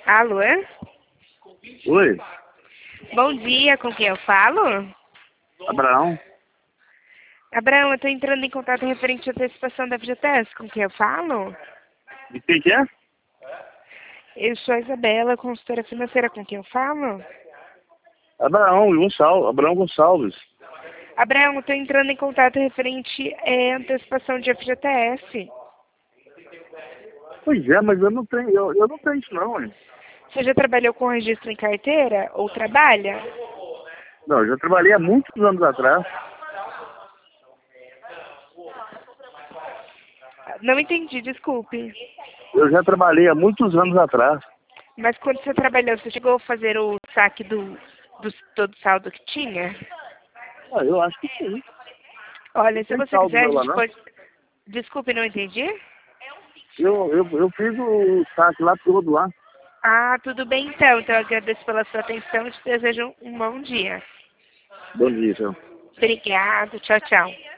Alô? Oi, Bom dia, com quem eu falo? Abraão. Abraão, eu estou entrando em contato referente à antecipação da FGTS, com quem eu falo? De quem que é? Eu sou a Isabela, consultora financeira, com quem eu falo? Abraão Gonçalves. Abraão, eu estou entrando em contato referente à antecipação de FGTS. Pois é, mas eu não tenho, eu não tenho isso não, hein? Você já trabalhou com registro em carteira ou trabalha? Não, eu já trabalhei há muitos anos atrás. Não entendi, desculpe. Eu já trabalhei há muitos anos atrás. Mas quando você trabalhou, você chegou a fazer o saque do todo saldo que tinha? Ah, eu acho que sim. Não Olha, se tem você saldo quiser, a meu lá, gente não? pode... Desculpe, não entendi? Eu fiz o saque lá todo lá. Ah, tudo bem então. Então eu agradeço pela sua atenção e te desejo um bom dia. Bom dia, senhor. Obrigado. Tchau, tchau.